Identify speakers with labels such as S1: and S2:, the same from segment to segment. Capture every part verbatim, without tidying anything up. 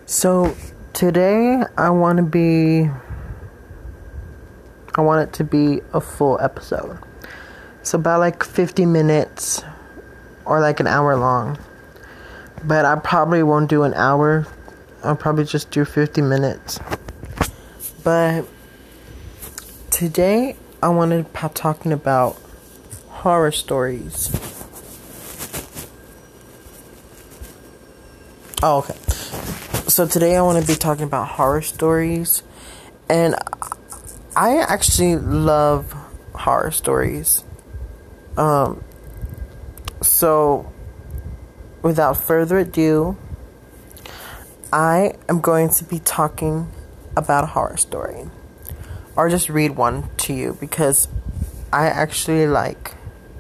S1: So today I want to be I want it to be a full episode. It's about like fifty minutes or like an hour long. But I probably won't do an hour. I'll probably just do fifty minutes. But today I wanted to be talking about horror stories. Oh, okay. So today I want to be talking about horror stories. And I actually love horror stories. Um, so, without further ado, I am going to be talking about a horror story. Or just read one to you because I actually like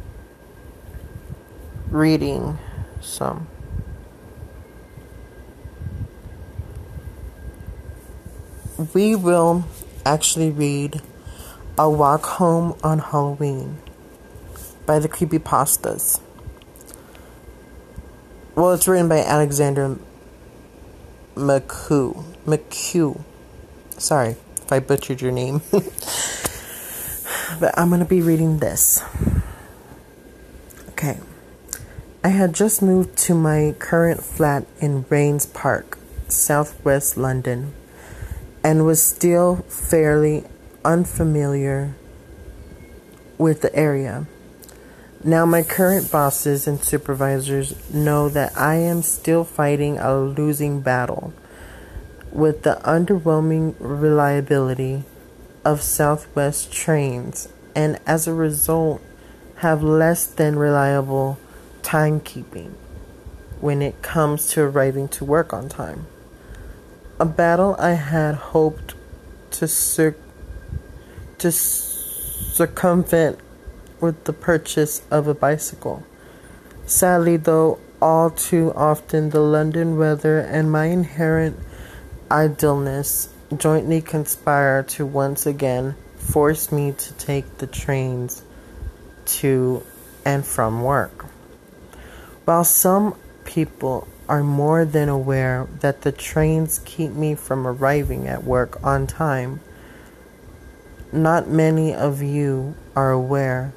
S1: reading some. We will actually read A Walk Home on Halloween by the Creepypastas. Well, it's written by Alexander McHugh. McHugh. Sorry if I butchered your name. But I'm going to be reading this. Okay. I had just moved to my current flat in Rains Park, southwest London, and was still fairly unfamiliar with the area. Now my current bosses and supervisors know that I am still fighting a losing battle with the underwhelming reliability of Southwest trains, and as a result have less than reliable timekeeping when it comes to arriving to work on time. A battle I had hoped to cir- to circumvent with the purchase of a bicycle. Sadly, though, all too often the London weather and my inherent idleness jointly conspire to once again force me to take the trains to and from work. While some people are more than aware that the trains keep me from arriving at work on time, not many of you are aware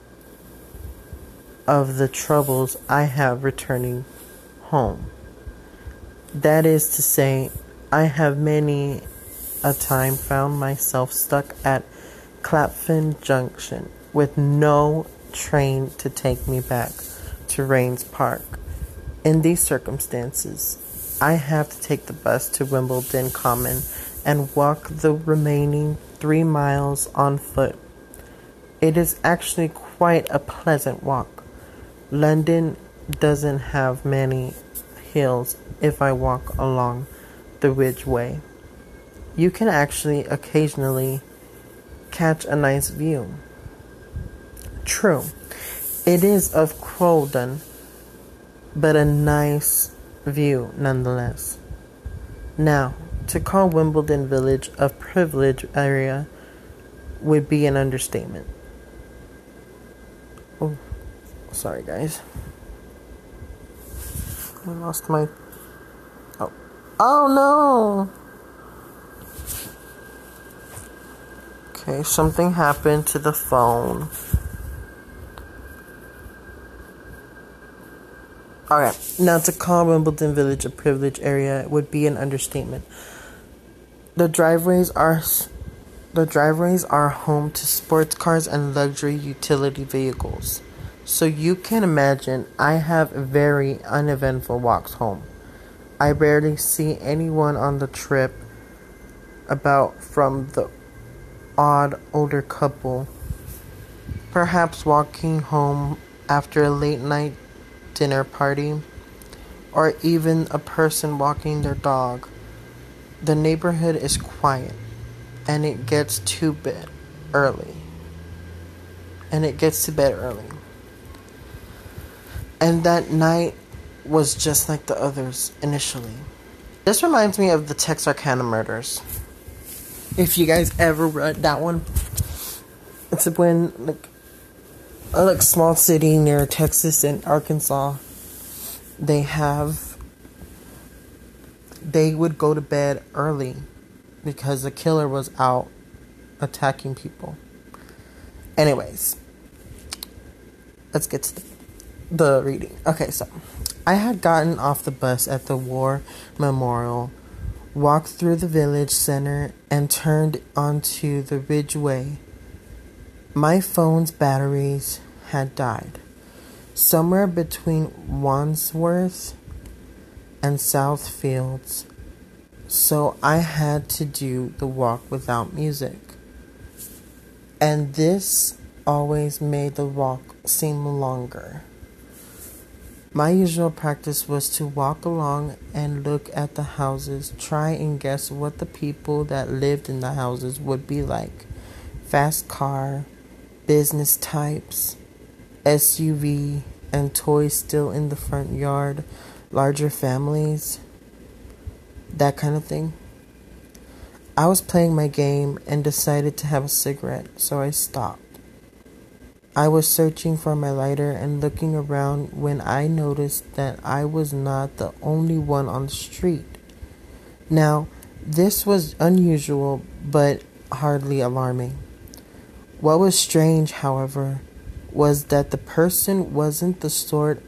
S1: of the troubles I have returning home. That is to say, I have many a time found myself stuck at Clapham Junction with no train to take me back to Rains Park. In these circumstances, I have to take the bus to Wimbledon Common and walk the remaining three miles on foot. It is actually quite a pleasant walk. London doesn't have many hills if I walk along the Ridgeway. You can actually occasionally catch a nice view. True, it is of Croydon, but a nice view nonetheless. Now, to call Wimbledon Village a privileged area would be an understatement. Oh, sorry guys. I lost my... Oh, oh no! Okay, something happened to the phone. Alright, now to call Wimbledon Village a privileged area would be an understatement. The driveways are the driveways are home to sports cars and luxury utility vehicles. So you can imagine I have very uneventful walks home. I rarely see anyone on the trip about from the odd older couple, perhaps walking home after a late night dinner party, or even a person walking their dog. The neighborhood is quiet, and it gets to bed early. And it gets to bed early. And that night was just like the others initially. This reminds me of the Texarkana murders. If you guys ever read that one, it's when like a like small city near Texas and Arkansas, they have they would go to bed early because the killer was out attacking people. Anyways, let's get to the, the reading. Okay, so I had gotten off the bus at the war memorial, walked through the village center, and turned onto the Ridgeway. My phone's batteries had died somewhere between Wandsworth and Southfields, so I had to do the walk without music. And this always made the walk seem longer. My usual practice was to walk along and look at the houses, try and guess what the people that lived in the houses would be like. Fast car, business types, S U V, and toys still in the front yard, larger families, that kind of thing. I was playing my game and decided to have a cigarette, so I stopped. I was searching for my lighter and looking around when I noticed that I was not the only one on the street. Now, this was unusual, but hardly alarming. What was strange, however, was that the person wasn't the sort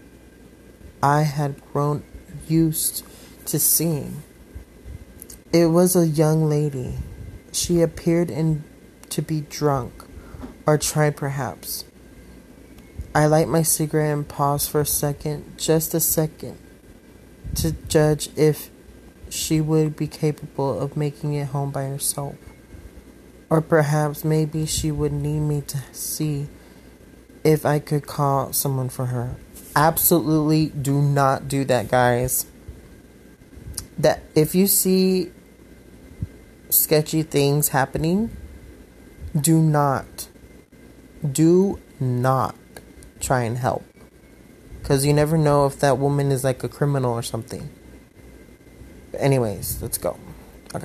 S1: I had grown used to seeing. It was a young lady. She appeared in to be drunk, or tried perhaps. I light my cigarette and pause for a second, just a second, to judge if she would be capable of making it home by herself. Or perhaps maybe she would need me to see if I could call someone for her. Absolutely do not do that, guys. That if you see sketchy things happening, do not, do not try and help. Because you never know if that woman is like a criminal or something. But anyways, let's go. Okay.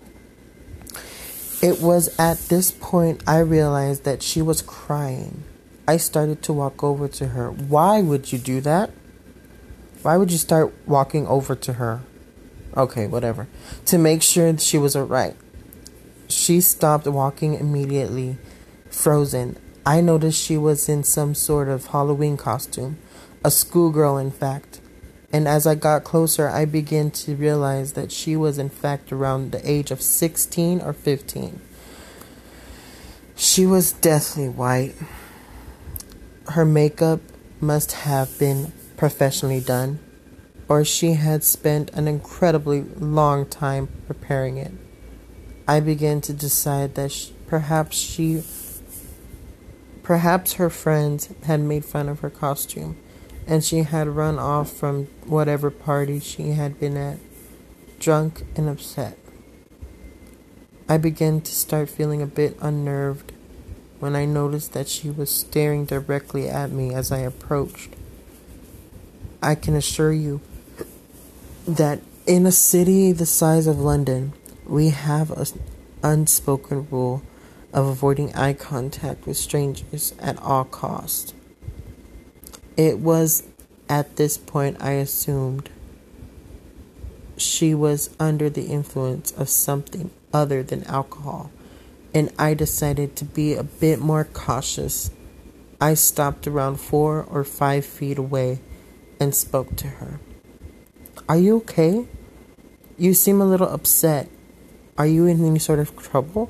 S1: It was at this point I realized that she was crying. I started to walk over to her. Why would you do that? Why would you start walking over to her? Okay, whatever. To make sure she was alright. She stopped walking immediately, frozen. I noticed she was in some sort of Halloween costume. A schoolgirl, in fact. And as I got closer, I began to realize that she was in fact around the age of sixteen or fifteen. She was deathly white. Her makeup must have been professionally done, or she had spent an incredibly long time preparing it. I began to decide that she, perhaps she, perhaps her friends had made fun of her costume, and she had run off from whatever party she had been at, drunk and upset. I began to start feeling a bit unnerved when I noticed that she was staring directly at me as I approached. I can assure you that in a city the size of London, we have an unspoken rule of avoiding eye contact with strangers at all costs. It was at this point I assumed she was under the influence of something other than alcohol, and I decided to be a bit more cautious. I stopped around four or five feet away and spoke to her. "Are you okay? You seem a little upset. Are you in any sort of trouble?"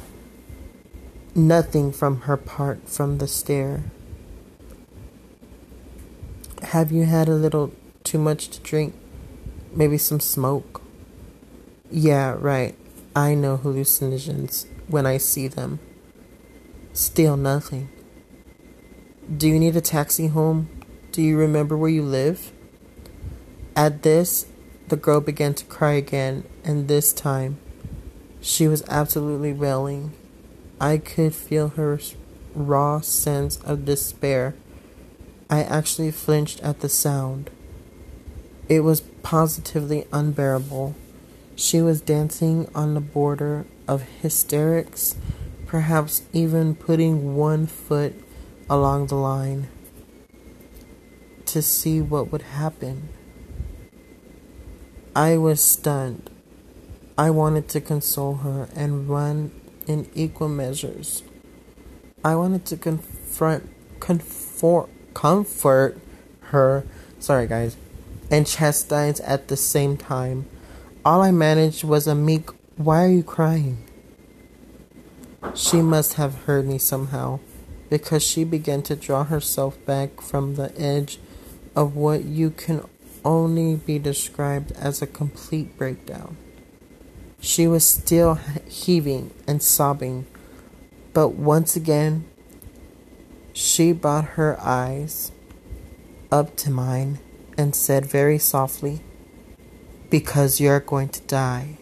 S1: Nothing from her part from the stare. "Have you had a little too much to drink? Maybe some smoke?" "Yeah, right. I know hallucinogens when I see them." "Still nothing. Do you need a taxi home? Do you remember where you live?" At this, the girl began to cry again, and this time, she was absolutely wailing. I could feel her raw sense of despair. I actually flinched at the sound. It was positively unbearable. She was dancing on the border of hysterics, perhaps even putting one foot along the line to see what would happen. I was stunned. I wanted to console her and run in equal measures. I wanted to confront, comfort, comfort her, sorry guys, and chastise at the same time. All I managed was a meek, "Why are you crying?" She must have heard me somehow, because she began to draw herself back from the edge of what you can only be described as a complete breakdown. She was still heaving and sobbing, but once again, she brought her eyes up to mine and said very softly, "Because you're going to die."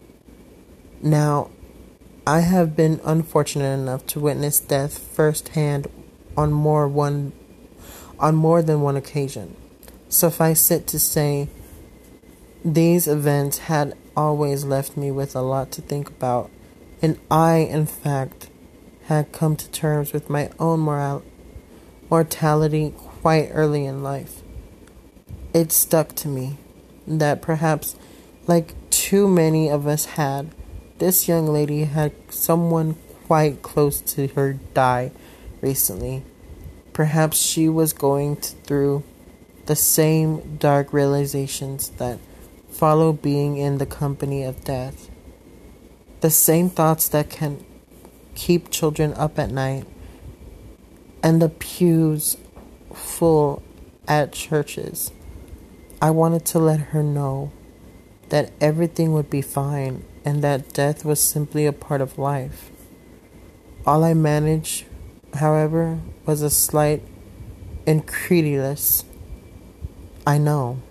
S1: Now, I have been unfortunate enough to witness death firsthand on more one on more than one occasion. Suffice it to say, these events had always left me with a lot to think about, and I, in fact, had come to terms with my own moral- mortality quite early in life. It stuck to me that perhaps, like too many of us had, this young lady had someone quite close to her die recently. Perhaps she was going to, through the same dark realizations that follow being in the company of death. The same thoughts that can keep children up at night and the pews full at churches. I wanted to let her know that everything would be fine and that death was simply a part of life. All I managed, however, was a slight incredulous, "I know."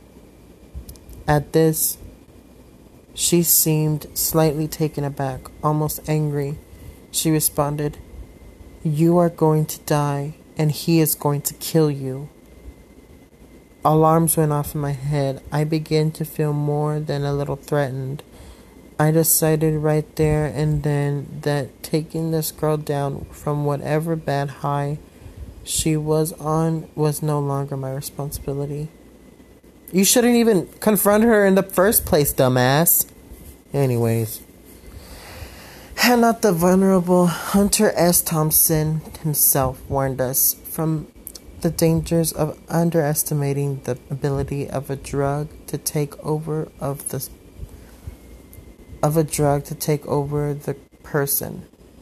S1: At this, she seemed slightly taken aback, almost angry. She responded, "You are going to die, and he is going to kill you." Alarms went off in my head. I began to feel more than a little threatened. I decided right there and then that taking this girl down from whatever bad high she was on was no longer my responsibility. You shouldn't even confront her in the first place, dumbass. Anyways, had not the venerable Hunter S. Thompson himself warned us from the dangers of underestimating the ability of a drug to take over of the of a drug to take over the person?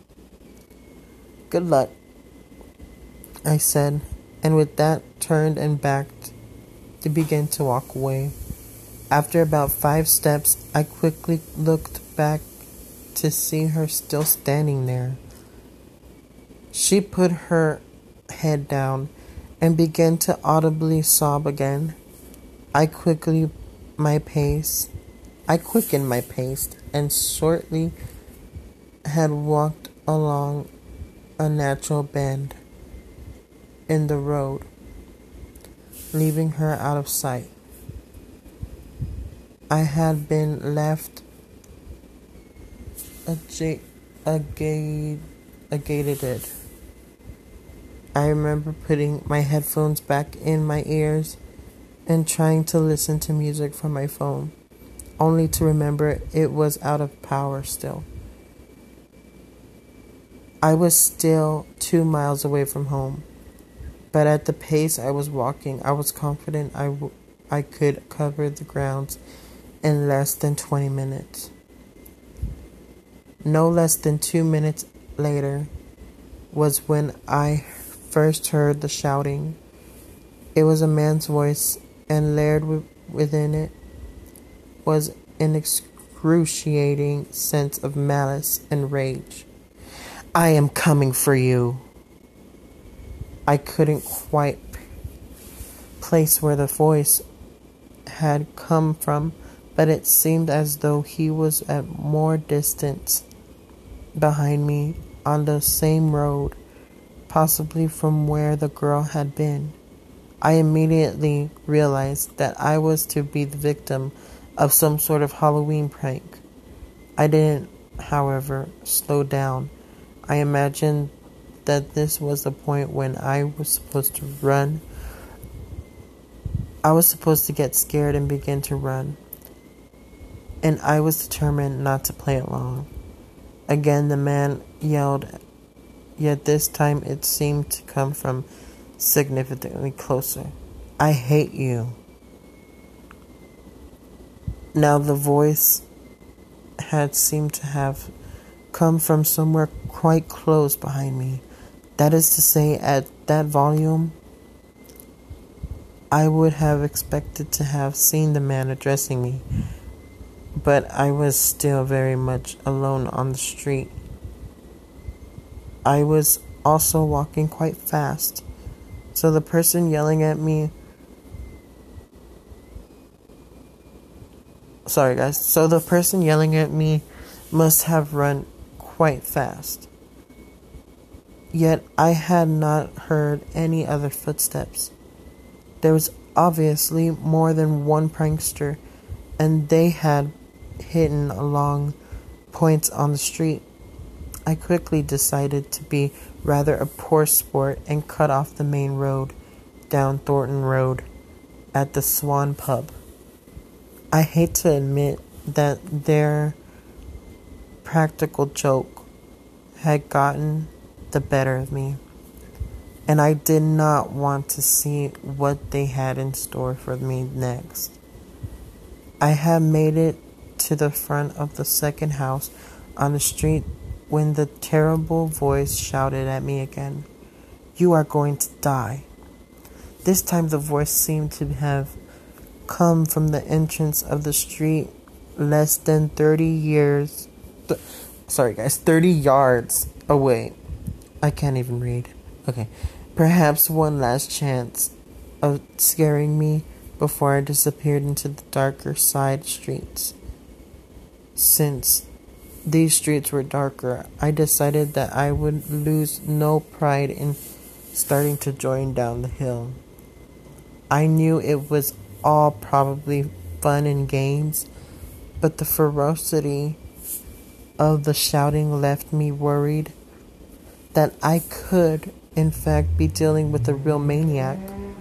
S1: Good luck, I said, and with that turned and backed to begin to walk away. After about five steps, I quickly looked back to see her still standing there. She put her head down and began to audibly sob again. I quickly my pace. I quickened my pace and shortly had walked along a natural bend in the road, leaving her out of sight. I had been left a j- a gate a gated. I remember putting my headphones back in my ears and trying to listen to music from my phone, only to remember it was out of power still. I was still two miles away from home, but at the pace I was walking, I was confident I, w- I could cover the grounds in less than twenty minutes. No less than two minutes later was when I first heard the shouting. It was a man's voice, and layered w- within it was an excruciating sense of malice and rage. "I am coming for you." I couldn't quite place where the voice had come from, but it seemed as though he was at more distance behind me on the same road, possibly from where the girl had been. I immediately realized that I was to be the victim of some sort of Halloween prank. I didn't, however, slow down. I imagined that this was the point when I was supposed to run. I was supposed to get scared and begin to run. and I was determined not to play along. Again, the man yelled, yet this time it seemed to come from significantly closer. I hate you. Now the voice had seemed to have come from somewhere quite close behind me. That is to say, at that volume, I would have expected to have seen the man addressing me, but I was still very much alone on the street. I was also walking quite fast, so the person yelling at me Sorry guys, so the person yelling at me must have run quite fast. Yet I had not heard any other footsteps. There was obviously more than one prankster, and they had hidden along points on the street. I quickly decided to be rather a poor sport and cut off the main road down Thornton Road at the Swan Pub. I hate to admit that their practical joke had gotten the better of me, and I did not want to see what they had in store for me next. I had made it to the front of the second house on the street when the terrible voice shouted at me again, "You are going to die." This time the voice seemed to have come from the entrance of the street less than thirty years th- sorry guys thirty yards away. I can't even read. Okay, perhaps one last chance of scaring me before I disappeared into the darker side streets. Since these streets were darker, I decided that I would lose no pride in starting to join down the hill. I knew it was all probably fun and games, but the ferocity of the shouting left me worried that I could, in fact, be dealing with a real maniac.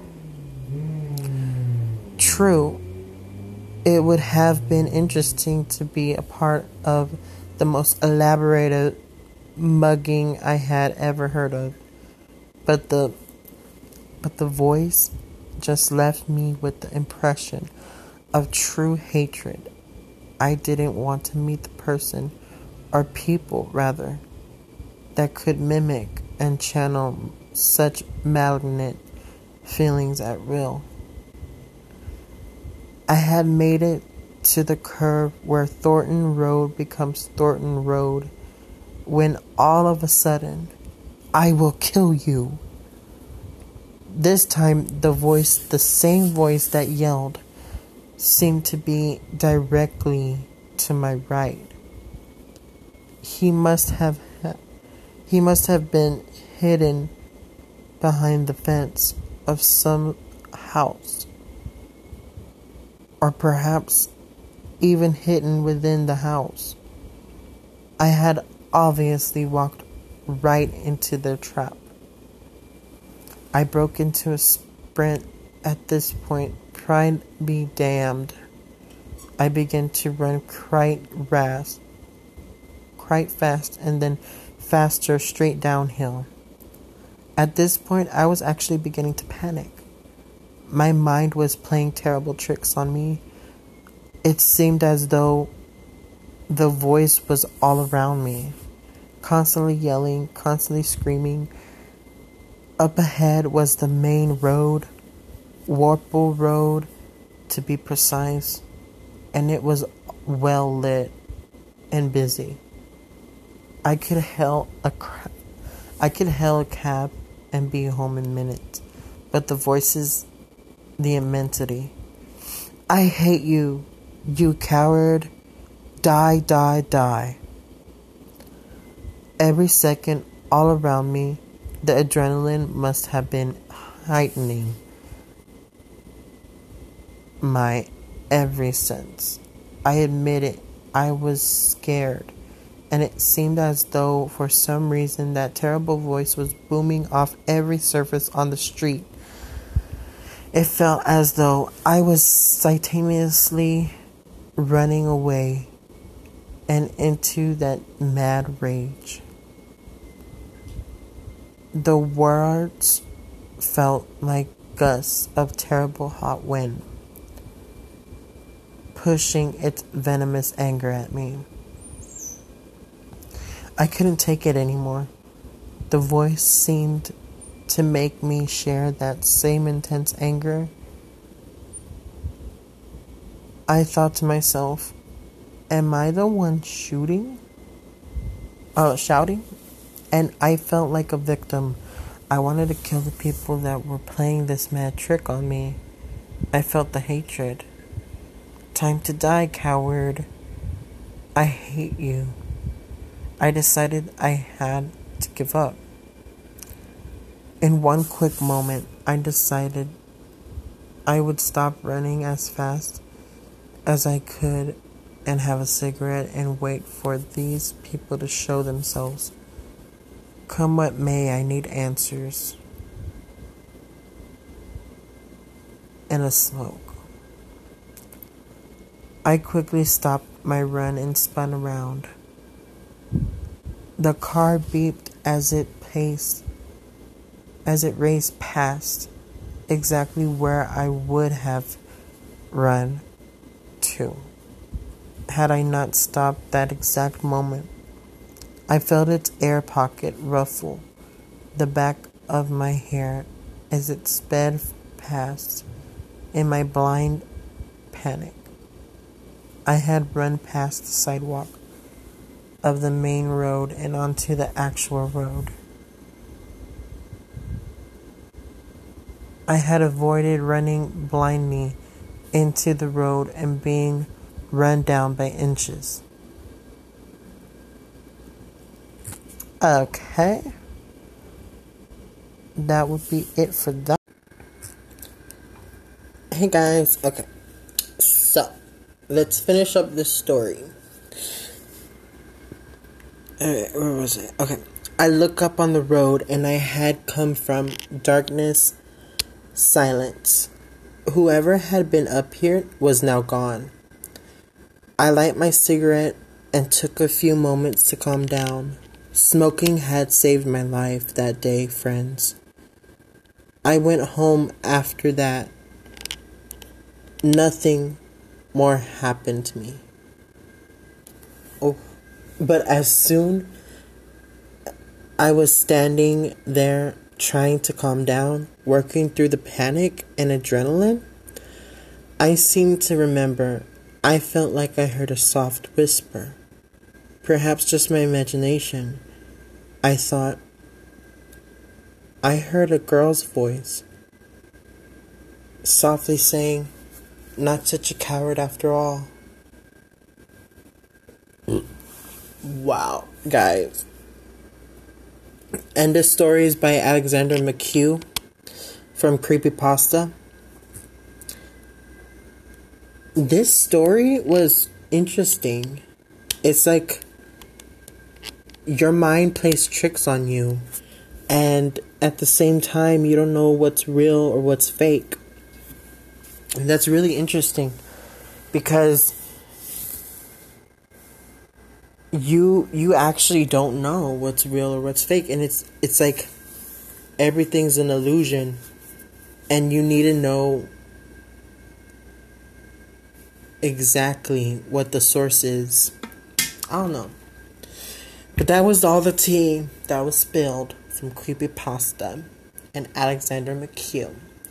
S1: True, it would have been interesting to be a part of the most elaborate mugging I had ever heard of, but the but the voice just left me with the impression of true hatred. I didn't want to meet the person, or people rather, that could mimic and channel such malignant feelings at will. I had made it to the curve where Thornton Road becomes Thornton Road when all of a sudden, "I will kill you." This time, the voice, the same voice that yelled, seemed to be directly to my right. He must have, he must have been hidden behind the fence of some house, or perhaps even hidden within the house. I had obviously walked right into their trap. I broke into a sprint at this point. Pride be damned. I began to run quite fast, quite fast, and then faster straight downhill. At this point, I was actually beginning to panic. My mind was playing terrible tricks on me. It seemed as though the voice was all around me, constantly yelling, constantly screaming. Up ahead was the main road, Warple Road to be precise, and it was well lit and busy. I could hail a cra- I could hail a cab and be home in minutes, but the voices, the immensity. "I hate you, you coward. Die, die, die." Every second all around me, the adrenaline must have been heightening my every sense. I admit it, I was scared, and it seemed as though for some reason that terrible voice was booming off every surface on the street. It felt as though I was simultaneously running away and into that mad rage. The words felt like gusts of terrible hot wind, pushing its venomous anger at me. I couldn't take it anymore. The voice seemed to make me share that same intense anger. I thought to myself, am I the one shooting? Uh, shouting? And I felt like a victim. I wanted to kill the people that were playing this mad trick on me. I felt the hatred. Time to die, coward. I hate you. I decided I had to give up. In one quick moment, I decided I would stop running as fast as I could and have a cigarette and wait for these people to show themselves. Come what may, I need answers. And a smoke. I quickly stopped my run and spun around. The car beeped as it paced, as it raced past exactly where I would have run to, had I not stopped that exact moment. I felt its air pocket ruffle the back of my hair as it sped past in my blind panic. I had run past the sidewalk of the main road and onto the actual road. I had avoided running blindly into the road and being run down by inches. Okay. That would be it for that. Hey guys, okay. So, let's finish up this story. Alright, where was it? Okay. I look up on the road and I had come from darkness, silence. Whoever had been up here was now gone. I light my cigarette and took a few moments to calm down. Smoking had saved my life that day, friends. I went home after that. Nothing more happened to me. Oh, but as soon I was standing there trying to calm down, working through the panic and adrenaline, I seemed to remember I felt like I heard a soft whisper. Perhaps just my imagination. I thought I heard a girl's voice softly saying, "Not such a coward after all." Wow, guys. And this story is by Alexander McHugh from Creepypasta. This story was interesting. It's like your mind plays tricks on you, and at the same time you don't know what's real or what's fake. And that's really interesting because you you actually don't know what's real or what's fake, and it's it's like everything's an illusion, and you need to know exactly what the source is. I don't know. But that was all the tea that was spilled from Creepypasta and Alexander McHugh.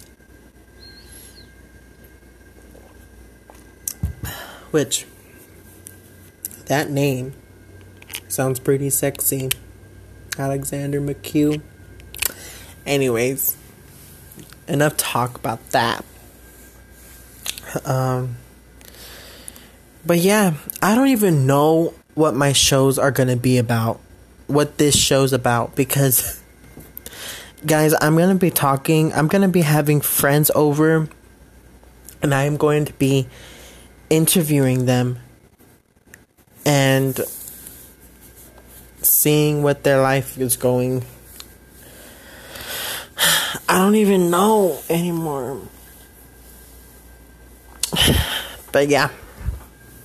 S1: Which, that name sounds pretty sexy. Alexander McHugh. Anyways, enough talk about that. Um, but yeah, I don't even know what my shows are going to be about. What this show's about. Because, guys, I'm going to be talking. I'm going to be having friends over. And I'm going to be interviewing them. And seeing what their life is going. I don't even know anymore. But yeah.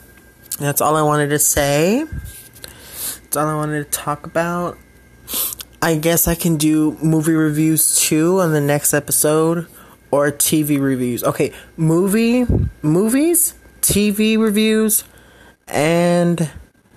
S1: That's all I wanted to say. That's all I wanted to talk about. I guess I can do movie reviews too on the next episode, or T V reviews. Okay, movie, movies, T V reviews, and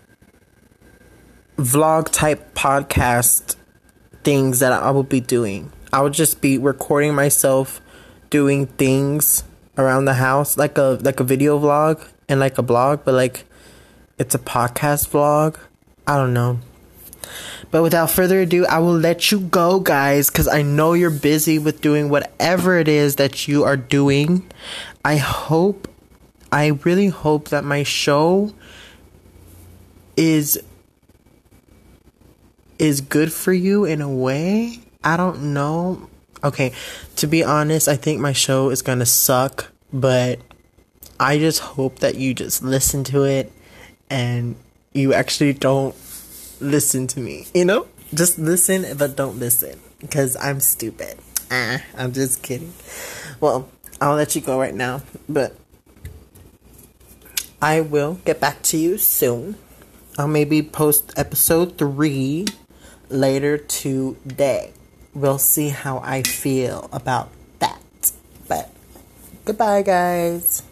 S1: vlog type podcast things that I will be doing. I will just be recording myself doing things around the house, like a like a video vlog and like a blog, but like it's a podcast vlog. I don't know. But without further ado, I will let you go, guys, because I know you're busy with doing whatever it is that you are doing. I hope, I really hope that my show is is good for you in a way. I don't know. Okay, to be honest, I think my show is gonna suck, but I just hope that you just listen to it and you actually don't listen to me, you know? Just listen, but don't listen, because I'm stupid. Ah, I'm just kidding. Well, I'll let you go right now, but I will get back to you soon. I'll maybe post episode three later today. We'll see how I feel about that. But goodbye, guys.